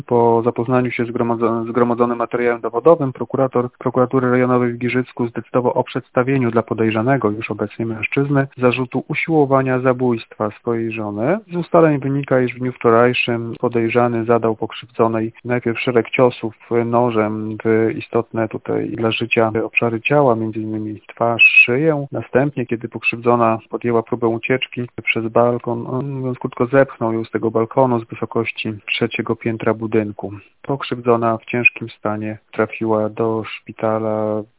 Po zapoznaniu się z zgromadzonym materiałem dowodowym prokurator Prokuratury Rejonowej w Giżycku zdecydował o przedstawieniu dla podejrzanego, już obecnie mężczyzny, zarzutu usiłowania zabójstwa swojej żony. Z ustaleń wynika, iż w dniu wczorajszym podejrzany zadał pokrzywdzonej najpierw szereg ciosów nożem w istotne tutaj dla życia obszary ciała, m.in. twarz, szyję. Następnie, kiedy pokrzywdzona podjęła próbę ucieczki przez balkon, mówiąc krótko, zepchnął ją z tego balkonu z wysokości 3. piętra budynku. Pokrzywdzona w ciężkim stanie trafiła do szpitala